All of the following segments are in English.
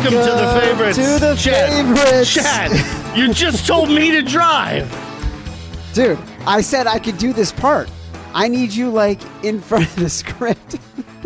Welcome to the favorites. To the favorites. Chad, you just told me to drive. Dude, I said I could do this part. I need you, like, in front of the script.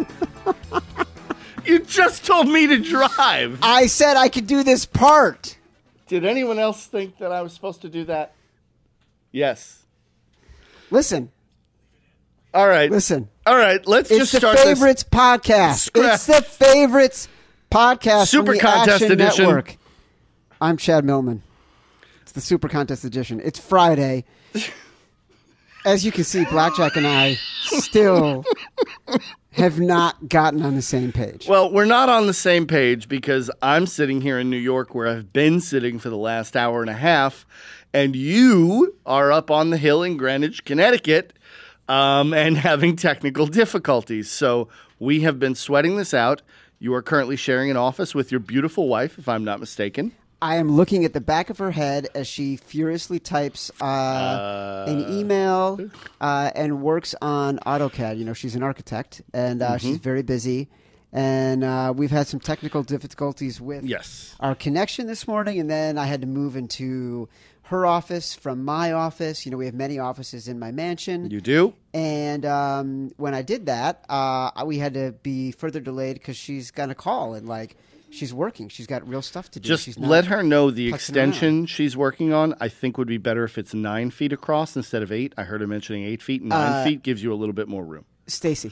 You just told me to drive. I said I could do this part. Did anyone else think that I was supposed to do that? Yes. Listen. All right. Listen. All right, let's just start It's the Favorites podcast. Scrap. It's the Favorites podcast Super from the Contest Action Edition. Network. I'm Chad Millman. It's the Super Contest Edition. It's Friday. As you can see, Blackjack and I still have not gotten on the same page. Well, we're not on the same page because I'm sitting here in New York where I've been sitting for the last hour and a half, and you are up on the hill in Greenwich, Connecticut, and having technical difficulties. So we have been sweating this out. You are currently sharing an office with your beautiful wife, if I'm not mistaken. I am looking at the back of her head as she furiously types an email and works on AutoCAD. You know, she's an architect, and she's very busy. And we've had some technical difficulties with our connection this morning, and then I had to move into her office from my office. You know, we have many offices in my mansion. You do? And when I did that, we had to be further delayed because she's got a call, and, like, she's working. She's got real stuff to do. Just she's not let her know the putzing extension around. She's working on, I think, would be better if it's 9 feet across instead of 8. I heard her mentioning 8 feet. 9 feet gives you a little bit more room. Stacy,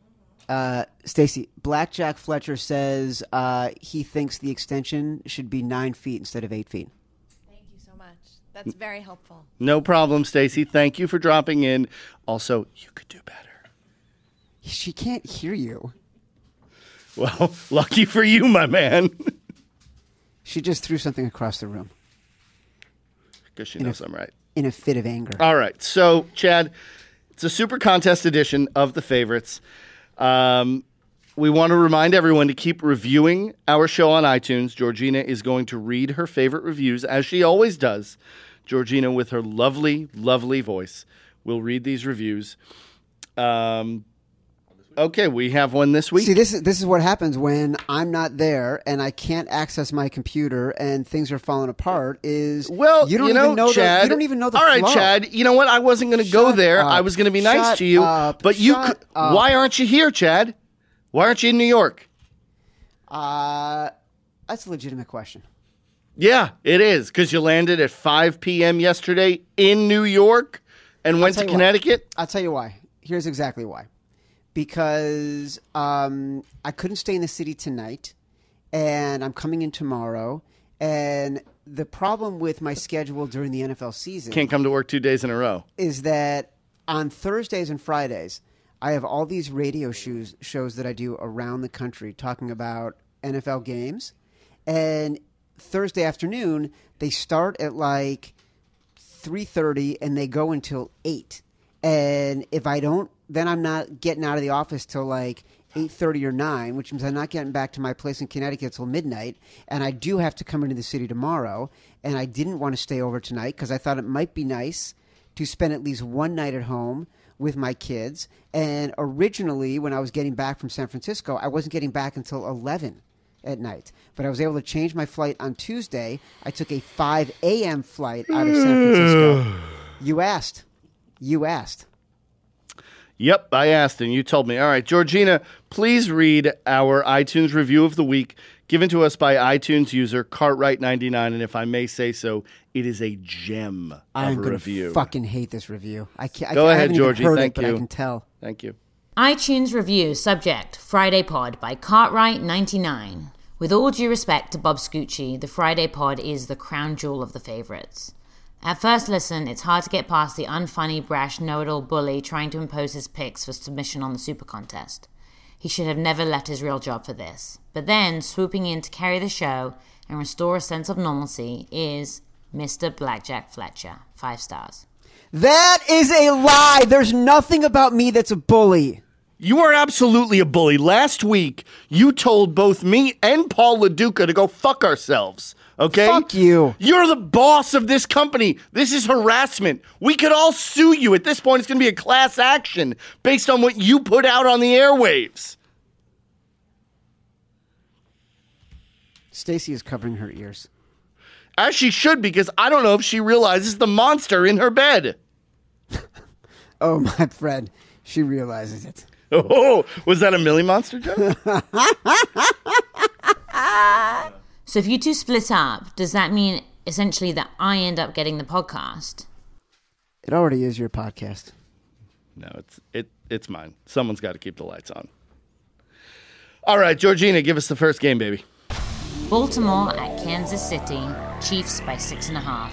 Blackjack Fletcher says he thinks the extension should be 9 feet instead of 8 feet. Thank you so much. That's very helpful. No problem, Stacy. Thank you for dropping in. Also, you could do better. She can't hear you. Well, lucky for you, my man. She just threw something across the room Because she knows I'm right. in a fit of anger. All right. So, Chad, it's a Super Contest edition of The Favorites. We want to remind everyone to keep reviewing our show on iTunes. Georgina is going to read her favorite reviews, as she always does. Georgina, with her lovely, lovely voice, will read these reviews. Okay, we have one this week. See, this is what happens when I'm not there and I can't access my computer and things are falling apart. Well, you don't even know, Chad. you don't even know the All right, flow. Chad. You know what? I wasn't going to go there. up. I was going to be nice Shut to you, up. but you. Shut up. Why aren't you here, Chad? Why aren't you in New York? That's a legitimate question. Yeah, it is, because you landed at 5 p.m. yesterday in New York and went to tell you Connecticut. I'll tell you why. Here's exactly why. Because I couldn't stay in the city tonight, and I'm coming in tomorrow. And the problem with my schedule during the NFL season Can't come to work 2 days in a row. is that on Thursdays and Fridays, I have all these radio shows that I do around the country talking about NFL games. And Thursday afternoon, they start at like 3:30 and they go until 8. And if I don't, then I'm not getting out of the office till like 8:30 or 9, which means I'm not getting back to my place in Connecticut till midnight. And I do have to come into the city tomorrow. And I didn't want to stay over tonight because I thought it might be nice to spend at least one night at home with my kids. And originally, when I was getting back from San Francisco, I wasn't getting back until 11 at night. But I was able to change my flight on Tuesday. I took a 5 a.m. flight out of San Francisco. You asked. Yep, I asked, and you told me. All right, Georgina, please read our iTunes review of the week, given to us by iTunes user Cartwright99, and if I may say so, it is a gem of a I'm going review. to fucking hate this review. I can't. Go I ahead, haven't even Georgie. heard Thank it, but you. I can tell. Thank you. iTunes review subject Friday Pod by Cartwright99. With all due respect to Bob Scucci, the Friday Pod is the crown jewel of the favorites. At first listen, it's hard to get past the unfunny, brash, know-it-all bully trying to impose his picks for submission on the Super Contest. He should have never left his real job for this. But then, swooping in to carry the show and restore a sense of normalcy is Mr. Blackjack Fletcher. 5 stars. That is a lie. There's nothing about me that's a bully. You are absolutely a bully. Last week, you told both me and Paul LaDuca to go fuck ourselves. Okay? Fuck you. You're the boss of this company. This is harassment. We could all sue you. At this point, it's going to be a class action based on what you put out on the airwaves. Stacy is covering her ears. As she should, because I don't know if she realizes the monster in her bed. Oh, my friend. She realizes it. Oh, was that a Millie Monster joke? So if you two split up, does that mean essentially that I end up getting the podcast? It already is your podcast. No, it's mine. Someone's got to keep the lights on. All right, Georgina, give us the first game, baby. Baltimore at Kansas City. Chiefs by 6.5.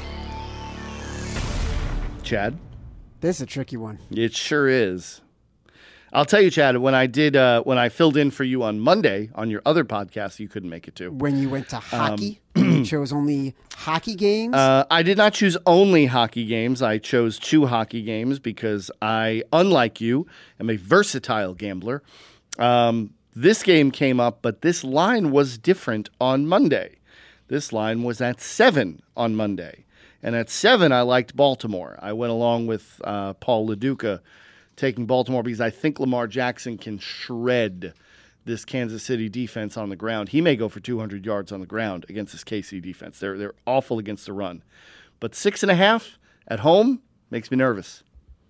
Chad? This is a tricky one. It sure is. I'll tell you, Chad, when I filled in for you on Monday on your other podcast, you couldn't make it to. When you went to hockey, you chose only hockey games? I did not choose only hockey games. I chose 2 hockey games because I, unlike you, am a versatile gambler. This game came up, but this line was different on Monday. This line was at 7 on Monday. And at 7, I liked Baltimore. I went along with Paul LaDuca taking Baltimore because I think Lamar Jackson can shred this Kansas City defense on the ground. He may go for 200 yards on the ground against this KC defense. They're awful against the run. But 6.5 at home makes me nervous.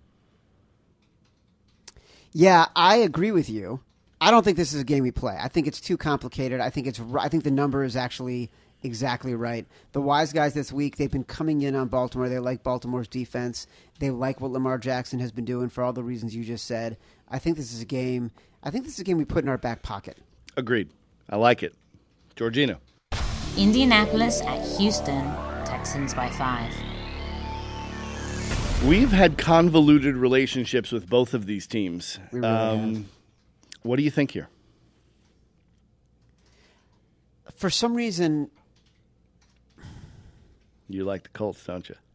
Yeah, I agree with you. I don't think this is a game we play. I think it's too complicated. I think the number is actually exactly right. The wise guys this week, they've been coming in on Baltimore. They like Baltimore's defense. They like what Lamar Jackson has been doing for all the reasons you just said. I think this is a game we put in our back pocket. Agreed. I like it. Georgina. Indianapolis at Houston. Texans by 5. We've had convoluted relationships with both of these teams. We really have. What do you think here? For some reason, You like the Colts, don't you?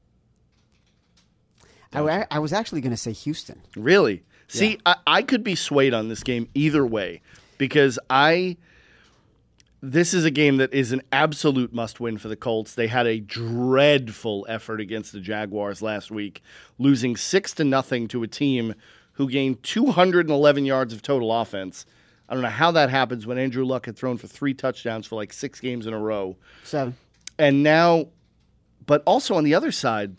I was actually going to say Houston. Really? See, I could be swayed on this game either way because this is a game that is an absolute must-win for the Colts. They had a dreadful effort against the Jaguars last week, losing 6-0 to a team who gained 211 yards of total offense. I don't know how that happens when Andrew Luck had thrown for 3 touchdowns for like 6 games in a row. 7. And now, but also on the other side,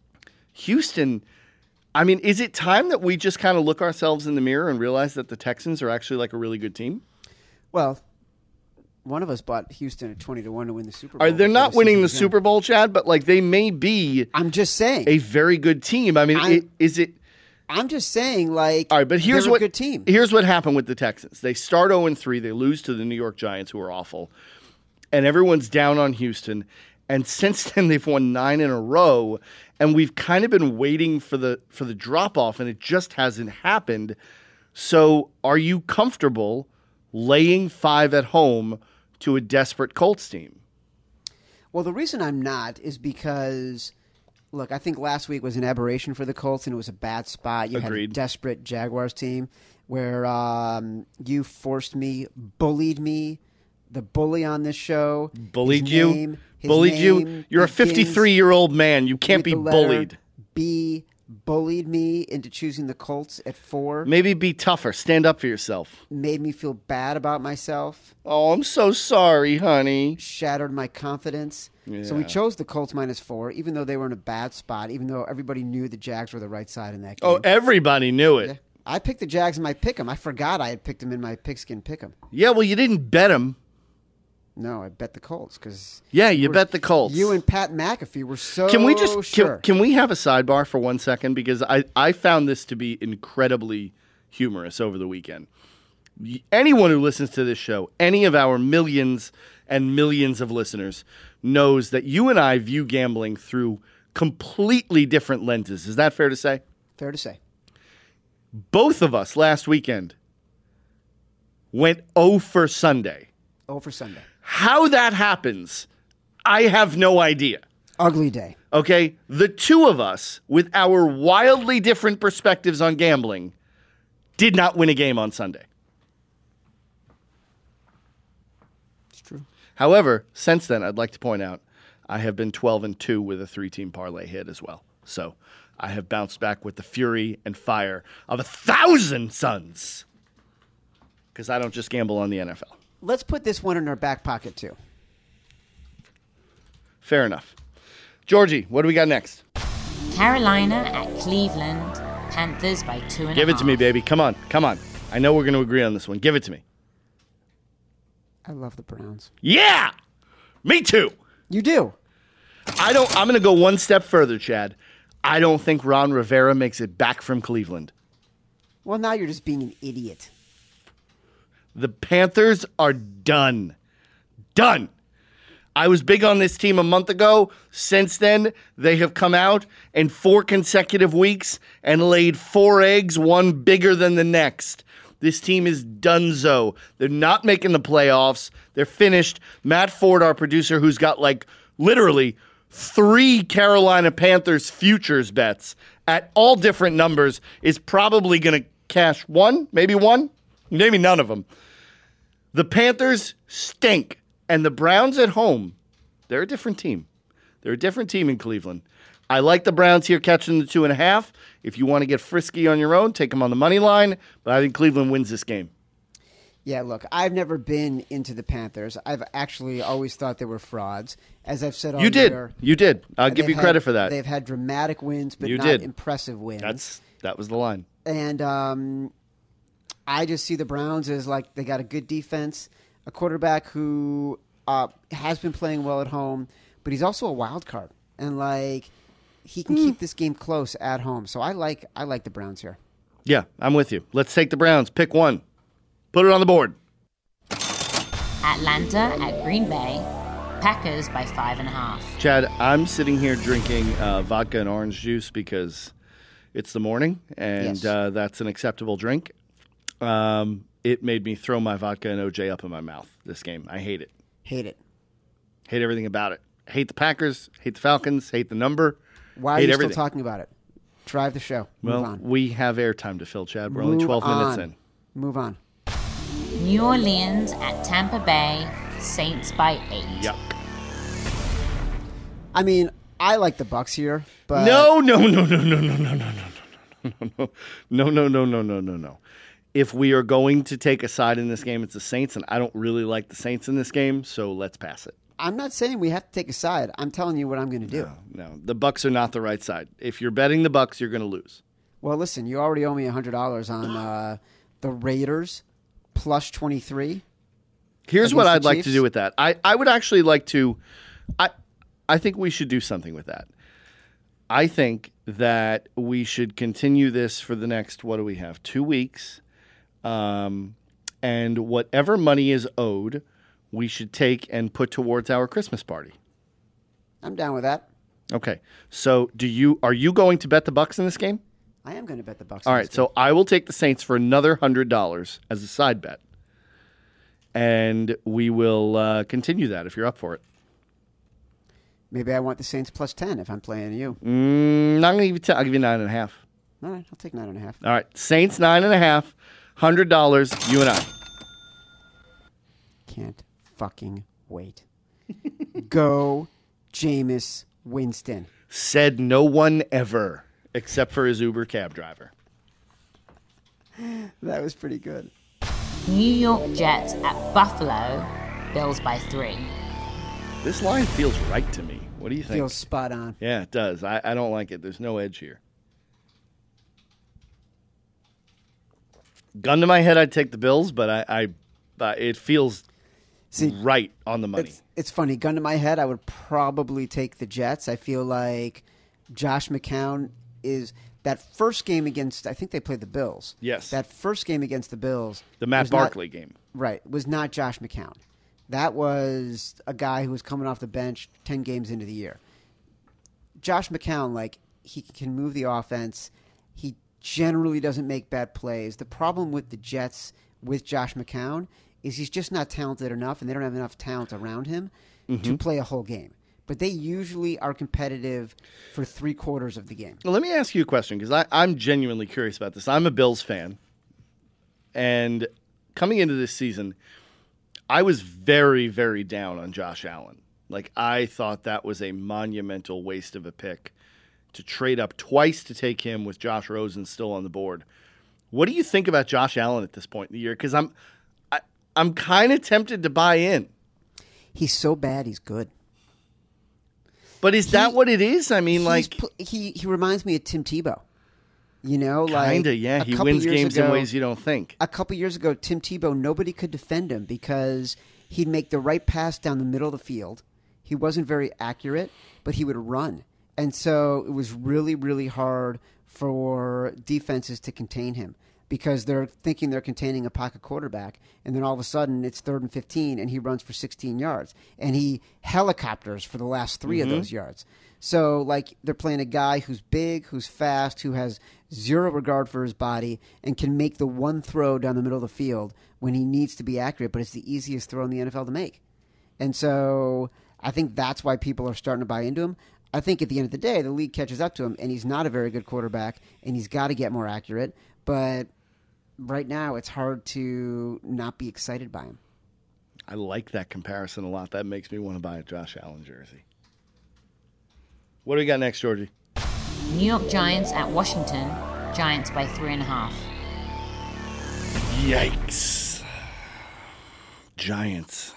Houston, I mean, is it time that we just kind of look ourselves in the mirror and realize that the Texans are actually like a really good team? Well, one of us bought Houston at 20-1 to win the Super Bowl. They're not winning the Super Bowl, Chad, but like they may be. I'm just saying A very good team. I mean, is it? I'm just saying, like, All right, but here's they're what a good team. Here's what happened with the Texans. They start 0-3. They lose to the New York Giants, who are awful, and everyone's down on Houston. And since then, they've won 9 in a row, and we've kind of been waiting for the drop off, and it just hasn't happened. So, are you comfortable laying 5 at home to a desperate Colts team? Well, the reason I'm not is because, look, I think last week was an aberration for the Colts, and it was a bad spot. You had a Agreed. desperate Jaguars team where you forced me, bullied me, the bully on this show. Bullied his you? name- his Bullied you? name You're a begins 53-year-old man. You can't with be the letter bullied. B, bullied me into choosing the Colts at 4. Maybe be tougher. Stand up for yourself. Made me feel bad about myself. Oh, I'm so sorry, honey. Shattered my confidence. So we Yeah. chose the Colts -4, even though they were in a bad spot, even though everybody knew the Jags were the right side in that game. Oh, everybody knew it. Yeah. I picked the Jags in my pick'em. I forgot I had picked them in my pigskin pick'em. Yeah, well, you didn't bet him. No, I bet the Colts because Yeah, you bet the Colts. you and Pat McAfee were so Can we just sure. can we have a sidebar for 1 second because I found this to be incredibly humorous over the weekend. Anyone who listens to this show, any of our millions and millions of listeners, knows that you and I view gambling through completely different lenses. Is that fair to say? Fair to say. Both of us last weekend went 0 for Sunday. Oh, for Sunday. How that happens, I have no idea. Ugly day. Okay? The two of us, with our wildly different perspectives on gambling, did not win a game on Sunday. It's true. However, since then, I'd like to point out, I have been 12-2 with a 3-team parlay hit as well. So I have bounced back with the fury and fire of 1,000 suns. Because I don't just gamble on the NFL. Let's put this one in our back pocket too. Fair enough. Georgie, what do we got next? Carolina at Cleveland. Panthers by 2.5. Give it to me, baby. Come on. I know we're going to agree on this one. Give it to me. I love the Browns. Yeah! Me too. You do? I'm going to go one step further, Chad. I don't think Ron Rivera makes it back from Cleveland. Well, now you're just being an idiot. The Panthers are done. Done. I was big on this team a month ago. Since then, they have come out in 4 consecutive weeks and laid 4 eggs, one bigger than the next. This team is donezo. They're not making the playoffs. They're finished. Matt Ford, our producer, who's got literally 3 Carolina Panthers futures bets at all different numbers, is probably going to cash one, maybe none of them. The Panthers stink, and the Browns at home, they're a different team. They're a different team in Cleveland. I like the Browns here catching the 2.5. If you want to get frisky on your own, take them on the money line, but I think Cleveland wins this game. Yeah, look, I've never been into the Panthers. I've actually always thought they were frauds. As I've said all year. You did. I'll give you credit for that. They've had dramatic wins, but You not did. impressive wins. That was the line. And I just see the Browns as they got a good defense, a quarterback who has been playing well at home, but he's also a wild card. And he can keep this game close at home. So I like the Browns here. Yeah, I'm with you. Let's take the Browns. Pick one. Put it on the board. Atlanta at Green Bay. Packers by 5.5. Chad, I'm sitting here drinking vodka and orange juice because it's the morning, and Yes. That's an acceptable drink. It made me throw my vodka and OJ up in my mouth this game. I hate it. Hate it. Hate everything about it. Hate the Packers. Hate the Falcons. Hate the number. Why are hate you everything. still talking about it? Drive the show. Move Well, on. we have airtime to fill, Chad. We're only 12 minutes in. Move on. New Orleans at Tampa Bay. Saints by 8. Yuck. I mean, I like the Bucks here, but No. If we are going to take a side in this game, it's the Saints, and I don't really like the Saints in this game, so let's pass it. I'm not saying we have to take a side. I'm telling you what I'm going to do. No, the Bucks are not the right side. If you're betting the Bucks, you're going to lose. Well, listen, you already owe me $100 on the Raiders plus 23. Here's what Against I'd the like to Chiefs? do with that. I would actually like to. I think we should do something with that. I think that we should continue this for the next, what do we have, 2 weeks. And whatever money is owed, we should take and put towards our Christmas party. I'm down with that. Okay. So are you going to bet the Bucks in this game? I am going to bet the Bucks. All in right. this So game. I will take the Saints for another $100 as a side bet. And we will continue that if you're up for it. Maybe I want the Saints plus 10 if I'm playing you. Not going to give you 10. I'll give you 9.5. All right, I'll take 9.5. All right. Saints 9.5. $100. You and I. Can't fucking wait. Go, Jameis Winston. Said no one ever, except for his Uber cab driver. That was pretty good. New York Jets at Buffalo. Bills by 3. This line feels right to me. What do you think? Feels spot on. Yeah, it does. I don't like it. There's no edge here. Gun to my head, I'd take the Bills, but it feels See, right on the money. It's funny. Gun to my head, I would probably take the Jets. I feel like Josh McCown is that first game against. I think they played the Bills. Yes. That first game against the Bills. The Matt was not- Barkley game. Right. Was not Josh McCown. That was a guy who was coming off the bench 10 games into the year. Josh McCown, he can move the offense. He generally doesn't make bad plays. The problem with the Jets with Josh McCown is he's just not talented enough, and they don't have enough talent around him to play a whole game. But they usually are competitive for 3/4 of the game. Well, let me ask you a question because I'm genuinely curious about this. I'm a Bills fan, and coming into this season, I was very, very down on Josh Allen. I thought that was a monumental waste of a pick to trade up twice to take him with Josh Rosen still on the board. What do you think about Josh Allen at this point in the year? Because I'm kind of tempted to buy in. He's so bad, he's good. But is that what it is? I mean, like he reminds me of Tim Tebow. You know, like kinda, yeah. He wins games in ways you don't think. A couple years ago, Tim Tebow, nobody could defend him because he'd make the right pass down the middle of the field. He wasn't very accurate, but he would run. And so it was really, really hard for defenses to contain him because they're thinking they're containing a pocket quarterback, and then all of a sudden it's 3rd and 15, and he runs for 16 yards. And he helicopters for the last 3 of those yards. So, like, they're playing a guy who's big, who's fast, who has zero regard for his body, and can make the one throw down the middle of the field when he needs to be accurate, but it's the easiest throw in the NFL to make. And so I think that's why people are starting to buy into him. I think at the end of the day, the league catches up to him, and he's not a very good quarterback, and he's got to get more accurate. But right now, it's hard to not be excited by him. I like that comparison a lot. That makes me want to buy a Josh Allen jersey. What do we got next, Georgie? New York Giants at Washington. Giants by 3.5. Yikes. Giants.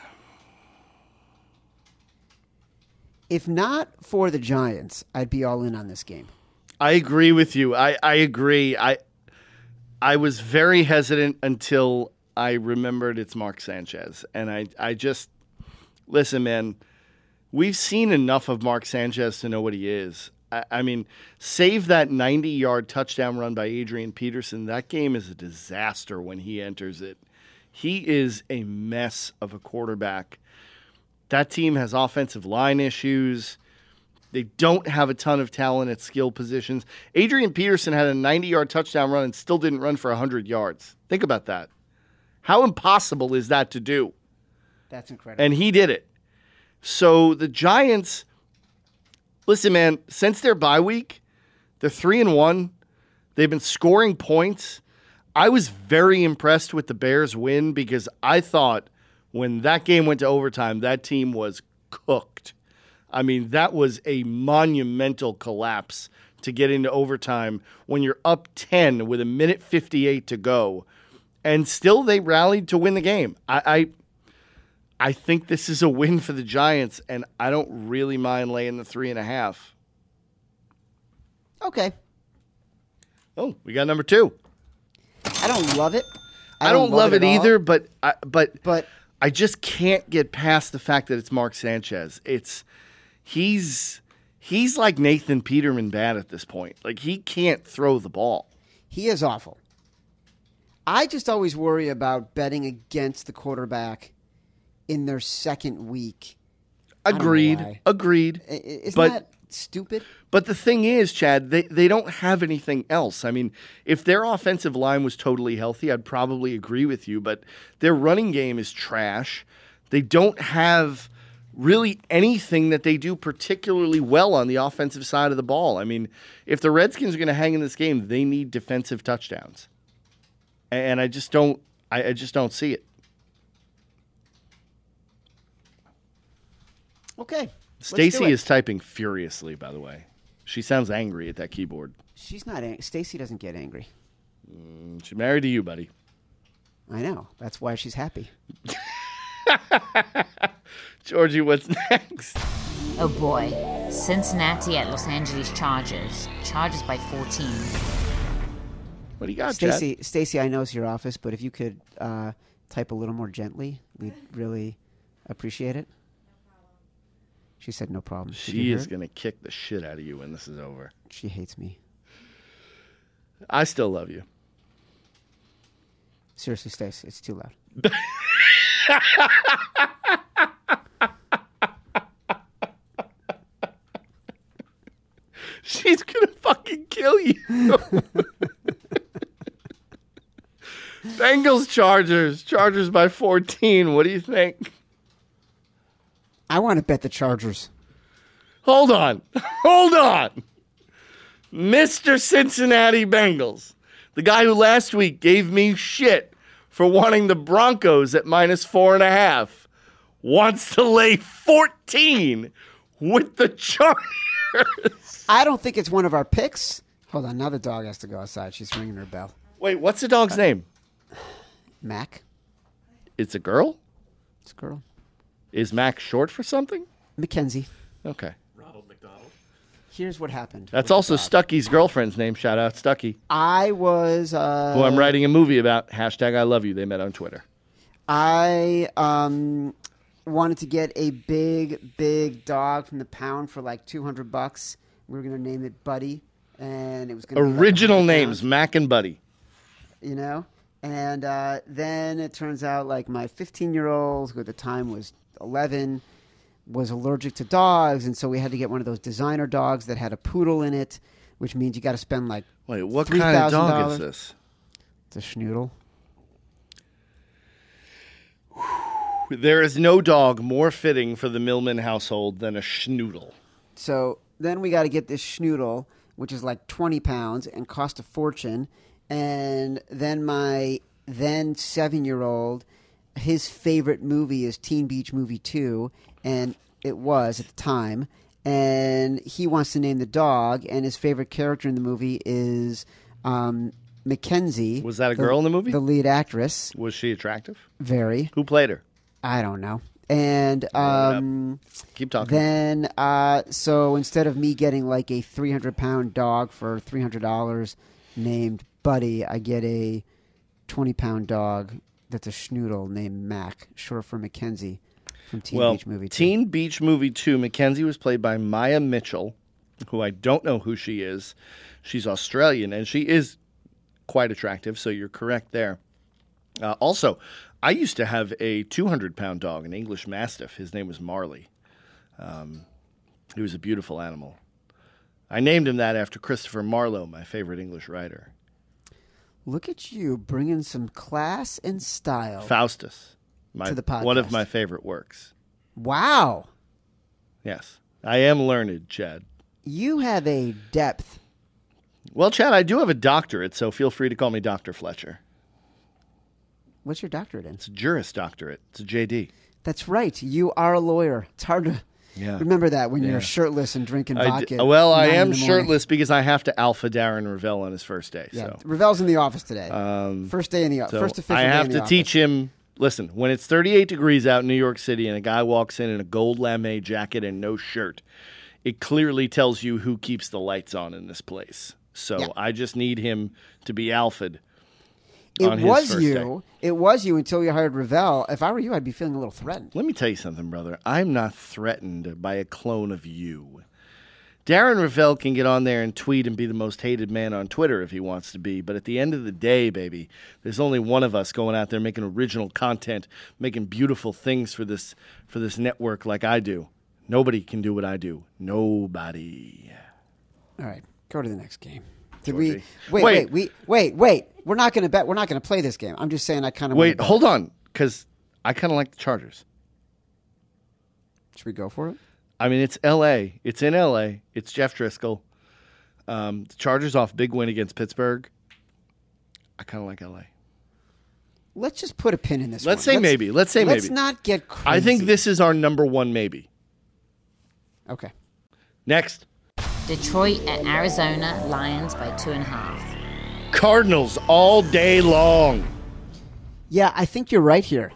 If not for the Giants, I'd be all in on this game. I agree with you. I agree. I was very hesitant until I remembered it's Mark Sanchez. And I just, listen, man, we've seen enough of Mark Sanchez to know what he is. I mean, save that 90-yard touchdown run by Adrian Peterson. That game is a disaster when he enters it. He is a mess of a quarterback. That team has offensive line issues. They don't have a ton of talent at skill positions. Adrian Peterson had a 90-yard touchdown run and still didn't run for 100 yards. Think about that. How impossible is that to do? That's incredible. And he did it. So the Giants, listen, man, since their bye week, they're 3-1. They've been scoring points. I was very impressed with the Bears win because I thought when that game went to overtime, that team was cooked. I mean, that was a monumental collapse to get into overtime when you're up 10 with 1:58 to go. And still they rallied to win the game. I think this is a win for the Giants, and I don't really mind laying the 3.5. Okay. Oh, we got number 2. I don't love it. I don't love it either, but But I just can't get past the fact that it's Mark Sanchez. He's like Nathan Peterman bad at this point. Like, he can't throw the ball. he is awful. I just always worry about betting against the quarterback in their second week. Agreed. Isn't But- that stupid? But the thing is, Chad, they don't have anything else. I mean, if their offensive line was totally healthy, I'd probably agree with you, but their running game is trash. They don't have really anything that they do particularly well on the offensive side of the ball. I mean, if the Redskins are going to hang in this game, they need defensive touchdowns. And I just don't see it. Okay. Stacy is typing furiously, by the way. She sounds angry at that keyboard. She's not angry. Stacy doesn't get angry. She's married to you, buddy. I know. That's why she's happy. Georgie, what's next? Oh boy. Cincinnati at Los Angeles Chargers. Chargers by 14. What do you got, Chad? Stacy, I know it's your office, but if you could type a little more gently, we'd really appreciate it. She said no problem. Did you She hear is it? going to kick the shit out of you when this is over. She hates me. I still love you. Seriously, Stace, it's too loud. She's going to fucking kill you. Bengals, Chargers. Chargers by 14. What do you think? I want to bet the Chargers. Hold on. Hold on. Mr. Cincinnati Bengals, the guy who last week gave me shit for wanting the Broncos at -4.5, wants to lay 14 with the Chargers. I don't think it's one of our picks. Hold on. Now the dog has to go outside. She's ringing her bell. Wait, what's the dog's name? Mac? It's a girl? It's a girl. Is Mac short for something? Mackenzie. Okay. Ronald Here's what happened. That's with the also dog. Stucky's girlfriend's name. Shout out Stucky, I was. who I'm writing a movie about. Hashtag I love you. They met on Twitter. I wanted to get a big dog from the pound for like $200. We were going to name it Buddy, and it was going to be Original like 100 names, pounds, Mac and Buddy. you know. And then it turns out like my 15-year-old, who at the time was 11, was allergic to dogs, and so we had to get one of those designer dogs that had a poodle in it, which means you got to spend like Wait, what kind of dog is this? It's a schnoodle. There is no dog more fitting for the Millman household than a schnoodle. So then we got to get this schnoodle, which is like 20 pounds and cost a fortune. And then my then 7-year-old, his favorite movie is Teen Beach Movie 2, and it was at the time. And he wants to name the dog, and his favorite character in the movie is Mackenzie. Was that a girl in the movie? The lead actress. Was she attractive? Very. Who played her? I don't know. And Keep talking. then, so instead of me getting like a 300-pound dog for $300 named Buddy, I get a 20-pound dog that's a schnoodle named Mac, short for Mackenzie from Teen Beach Movie 2. Teen Beach Movie 2, Mackenzie was played by Maya Mitchell, who I don't know who she is. She's Australian, and she is quite attractive, so you're correct there. Also, I used to have a 200-pound dog, an English Mastiff. His name was Marley. He was a beautiful animal. I named him that after Christopher Marlowe, my favorite English writer. Look at you bringing some class and style. Faustus, To the podcast. one of my favorite works. Wow. Yes, I am learned, Chad. You have a depth. Well, Chad, I do have a doctorate, so feel free to call me Dr. Fletcher. What's your doctorate in? It's a Juris Doctorate. It's a JD. That's right. You are a lawyer. It's hard to remember that when you're shirtless and drinking vodka. I 9 in am the morning. shirtless because I have to alpha Darren Ravel on his first day. Yeah, So Ravel's in the office today. First day in the office. So First official I day have in the to office. teach him. Listen, when it's 38 degrees out in New York City and a guy walks in a gold lame jacket and no shirt, it clearly tells you who keeps the lights on in this place. So Yeah. I just need him to be alpha'd. It on his was first you. day. It was you until you hired Ravel. If I were you, I'd be feeling a little threatened. Let me tell you something, brother. I'm not threatened by a clone of you. Darren Ravel can get on there and tweet and be the most hated man on Twitter if he wants to be, but at the end of the day, baby, there's only one of us going out there making original content, making beautiful things for this network like I do. Nobody can do what I do. Nobody. All right, go to the next game. Did Georgie. we wait? We're not going to bet. We're not going to play this game. I'm just saying. I kind of Wait, hold on, because I kind of like the Chargers. Should we go for it? I mean, it's L.A. It's in L.A. It's Jeff Driscoll. The Chargers off big win against Pittsburgh. I kind of like L.A. Let's just put a pin in this. Let's one. say maybe. Let's Let's not get crazy. I think this is our number one maybe. Okay. Next, Detroit at Arizona, Lions by 2.5. Cardinals all day long. Yeah, I think you're right here.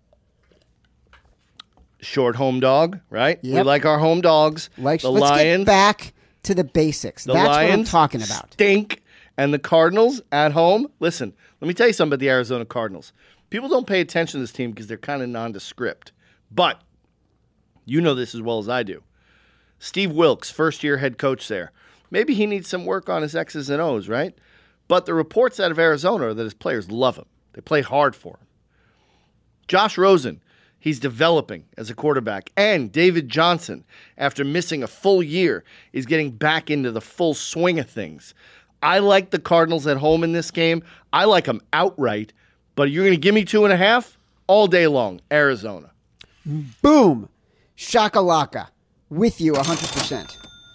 Short home dog, right? We Yep. like our home dogs. Let's Lions. get back to the basics. The That's Lions what I'm talking about. Stink, and the Cardinals at home. Listen, let me tell you something about the Arizona Cardinals. People don't pay attention to this team because they're kind of nondescript. But you know this as well as I do. Steve Wilkes, first-year head coach there. Maybe he needs some work on his X's and O's, right? But the reports out of Arizona are that his players love him. They play hard for him. Josh Rosen, he's developing as a quarterback. And David Johnson, after missing a full year, is getting back into the full swing of things. I like the Cardinals at home in this game. I like them outright. But you're going to give me 2.5 all day long, Arizona. Boom. Shakalaka. With you 100%.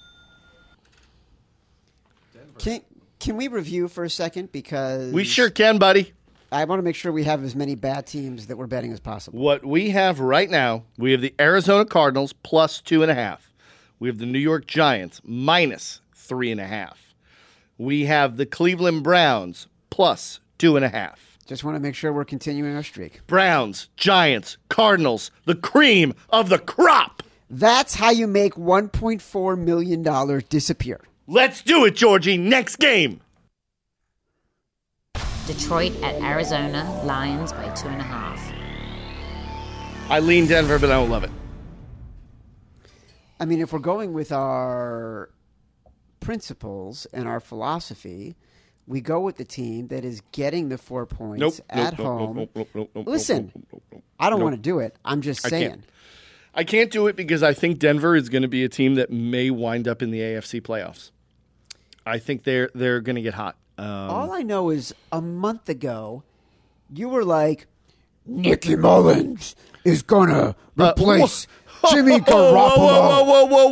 Can we review for a second? Because We sure can, buddy. I want to make sure we have as many bad teams that we're betting as possible. What we have right now, we have the Arizona Cardinals plus 2.5. We have the New York Giants minus 3.5. We have the Cleveland Browns plus 2.5. Just want to make sure we're continuing our streak. Browns, Giants, Cardinals, the cream of the crop. That's how you make $1.4 million disappear. Let's do it, Georgie. Next game. Detroit at Arizona, Lions by 2.5. I lean Denver, but I don't love it. I mean, if we're going with our principles and our philosophy, we go with the team that is getting the 4 points at home. Listen, I don't want to do it. I'm just saying. I can't do it because I think Denver is going to be a team that may wind up in the AFC playoffs. I think they're going to get hot. All I know is a month ago, you were like, Nicky Mullins is going to replace Jimmy Garoppolo.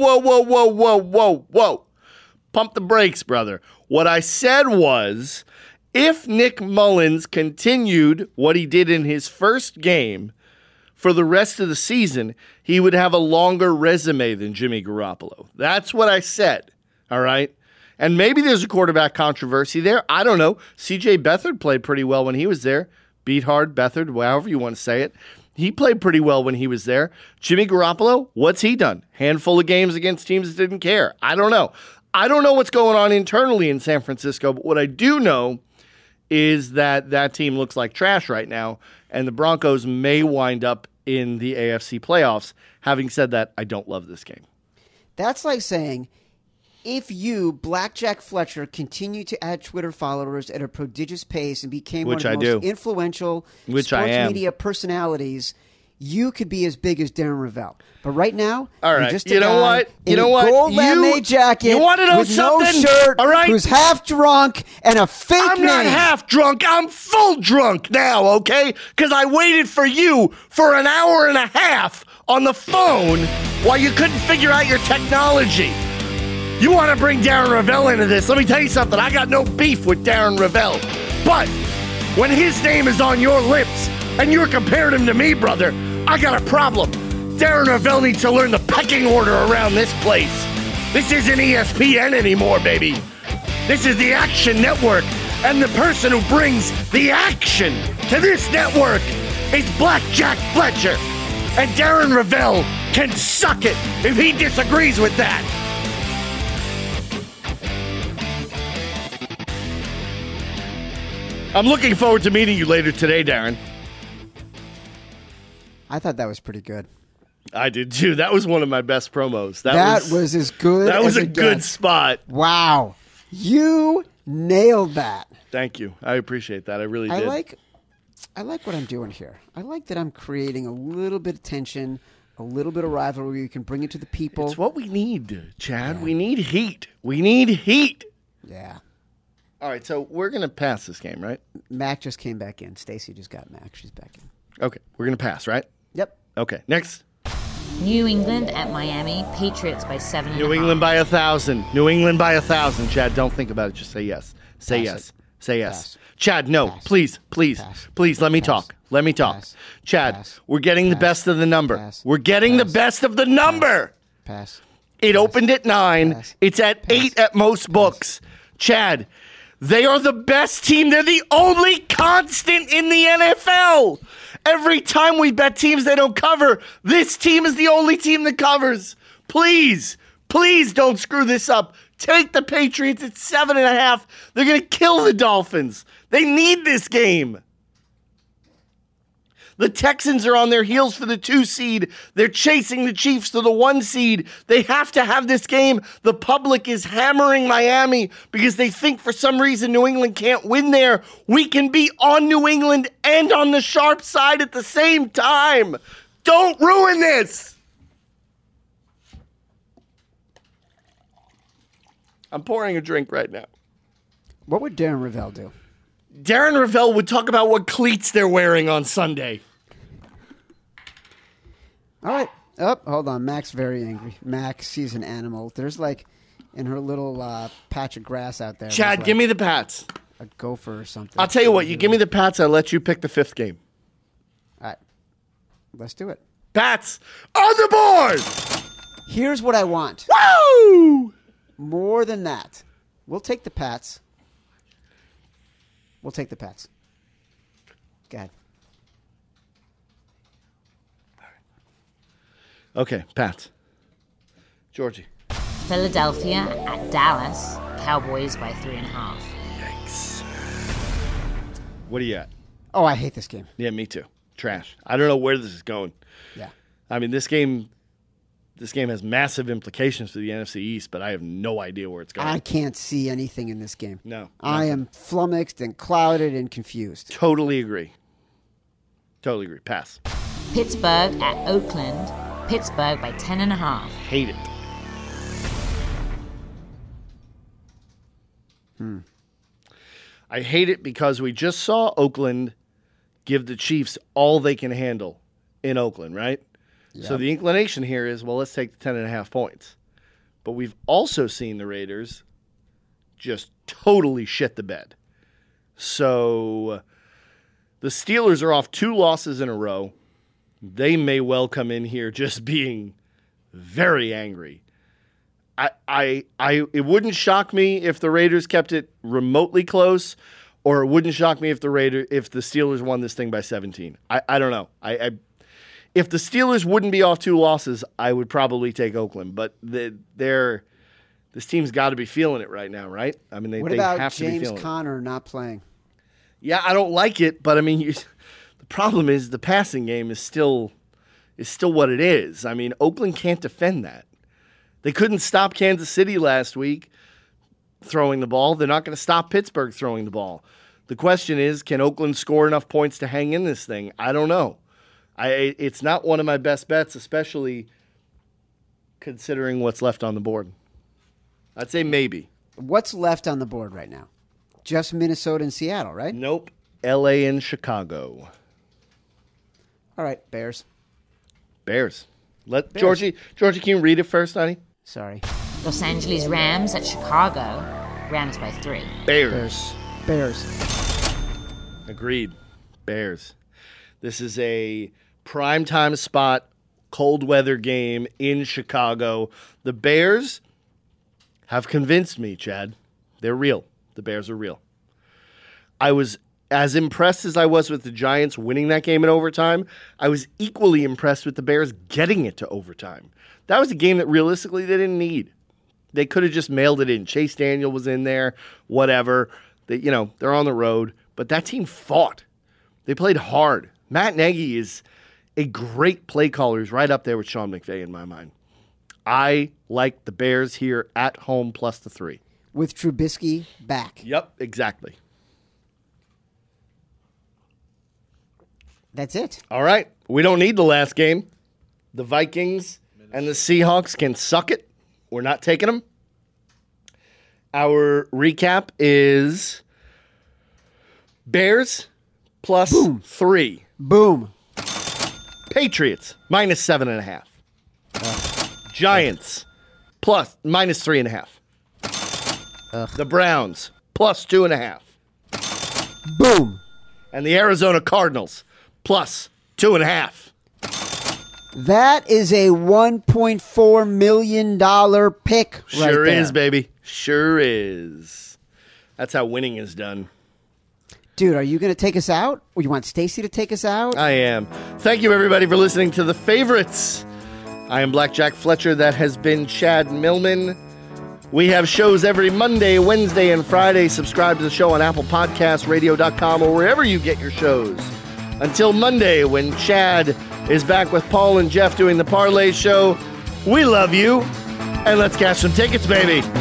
Whoa. Pump the brakes, brother. What I said was, if Nick Mullins continued what he did in his first game for the rest of the season, he would have a longer resume than Jimmy Garoppolo. That's what I said, all right? And maybe there's a quarterback controversy there. I don't know. C.J. Beathard played pretty well when he was there. Beathard, Beathard, however you want to say it. He played pretty well when he was there. Jimmy Garoppolo, what's he done? Handful of games against teams that didn't care. I don't know. I don't know what's going on internally in San Francisco, but what I do know is that team looks like trash right now, and the Broncos may wind up in the AFC playoffs. Having said that, I don't love this game. That's like saying, if you, Blackjack Fletcher, continue to add Twitter followers at a prodigious pace and became one of the most influential sports media personalities, you could be as big as Darren Rovell. But right now, all right, you're just a guy in a gold lame jacket you want to know with something? No shirt, all right? Who's half drunk and a fake name. I'm not half drunk. I'm full drunk now, okay? Because I waited for you for an hour and a half on the phone while you couldn't figure out your technology. You want to bring Darren Rovell into this. Let me tell you something. I got no beef with Darren Rovell. But when his name is on your lips and you're comparing him to me, brother, I got a problem. Darren Rovell needs to learn the pecking order around this place. This isn't ESPN anymore, baby. This is the Action Network. And the person who brings the action to this network is Blackjack Fletcher. And Darren Rovell can suck it if he disagrees with that. I'm looking forward to meeting you later today, Darren. I thought that was pretty good. I did too. That was one of my best promos. That was as good That was as a good spot. Wow. You nailed that. Thank you. I appreciate that. I really did. I like what I'm doing here. I like that I'm creating a little bit of tension, a little bit of rivalry. You can bring it to the people. It's what we need, Chad. Yeah. We need heat. We need heat. Yeah. All right, so we're going to pass this game, right? Mac just came back in. Stacy just got Mac. She's back in. Okay, we're going to pass, right? Yep. Okay, next. New England at Miami, Patriots by 7.5. New England by 1,000. New England by 1,000. Chad, don't think about it. Just say yes. Say Pass yes. it. Say yes. Pass. Chad, no. Pass. Please. Pass. Please, let me Pass. talk. Let me talk. Pass. Chad, Pass. we're getting the best of the number. Pass. We're getting the Pass. best of the number. Pass. It opened at 9. Pass. It's at 8 at most books. Chad, they are the best team. They're the only constant in the NFL. Every time we bet teams they don't cover, this team is the only team that covers. Please don't screw this up. Take the Patriots at 7.5. They're going to kill the Dolphins. They need this game. The Texans are on their heels for the 2 seed. They're chasing the Chiefs to the 1 seed. They have to have this game. The public is hammering Miami because they think for some reason New England can't win there. We can be on New England and on the sharp side at the same time. Don't ruin this. I'm pouring a drink right now. What would Darren Rovell do? Darren Rovell would talk about what cleats they're wearing on Sunday. All right. Oh, hold on. Mac's very angry. Mac, she's an animal. There's like in her little patch of grass out there. Chad, give me the Pats. A gopher or something. I'll tell you what. You give me the Pats, I'll let you pick the 5th game. All right. Let's do it. Pats on the board. Here's what I want. Woo! More than that. We'll take the Pats. We'll take the Pats. Go ahead. Okay, Pats. Georgie. Philadelphia at Dallas. Cowboys by 3.5. Yikes. What do you got? Oh, I hate this game. Yeah, me too. Trash. I don't know where this is going. Yeah. I mean, this game has massive implications for the NFC East, but I have no idea where it's going. I can't see anything in this game. No. I am flummoxed and clouded and confused. Totally agree. Pass. Pittsburgh at Oakland. Pittsburgh by 10.5. Hate it. I hate it because we just saw Oakland give the Chiefs all they can handle in Oakland, right? Yep. So the inclination here is, well, let's take the 10.5 points. But we've also seen the Raiders just totally shit the bed. So the Steelers are off 2 losses in a row. They may well come in here just being very angry. It wouldn't shock me if the Raiders kept it remotely close, or it wouldn't shock me if the Steelers won this thing by 17. I don't know. If the Steelers wouldn't be off 2 losses, I would probably take Oakland. But this team's got to be feeling it right now, right? I mean, they have to be feeling it. What about James Conner not playing? Yeah, I don't like it, but I mean, the problem is the passing game is still what it is. I mean, Oakland can't defend that. They couldn't stop Kansas City last week throwing the ball. They're not going to stop Pittsburgh throwing the ball. The question is, can Oakland score enough points to hang in this thing? I don't know. It's not one of my best bets, especially considering what's left on the board. I'd say maybe. What's left on the board right now? Just Minnesota and Seattle, right? Nope. L.A. and Chicago. All right, Bears. Bears. Georgie, can you read it first, honey? Sorry. Los Angeles Rams at Chicago. Rams by 3. Bears. Agreed. Bears. This is a primetime spot, cold weather game in Chicago. The Bears have convinced me, Chad. They're real. The Bears are real. I was as impressed as I was with the Giants winning that game in overtime. I was equally impressed with the Bears getting it to overtime. That was a game that realistically they didn't need. They could have just mailed it in. Chase Daniel was in there, whatever. They're on the road. But that team fought. They played hard. Matt Nagy is a great play caller. He's right up there with Sean McVay in my mind. I like the Bears here at home plus the 3. With Trubisky back. Yep, exactly. That's it. All right. We don't need the last game. The Vikings and the Seahawks can suck it. We're not taking them. Our recap is Bears plus 3. Boom. Patriots minus 7.5. Giants plus minus 3.5. The Browns plus 2.5. Boom. And the Arizona Cardinals plus 2.5. That is a $1.4 million pick right Sure there. is, baby. Sure is. That's how winning is done. Dude, are you going to take us out? Or you want Stacy to take us out? I am. Thank you, everybody, for listening to The Favorites. I am Blackjack Fletcher. That has been Chad Millman. We have shows every Monday, Wednesday, and Friday. Subscribe to the show on Apple Podcasts, radio.com, or wherever you get your shows. Until Monday, when Chad is back with Paul and Jeff doing the Parlay Show, we love you, and let's cash some tickets, baby.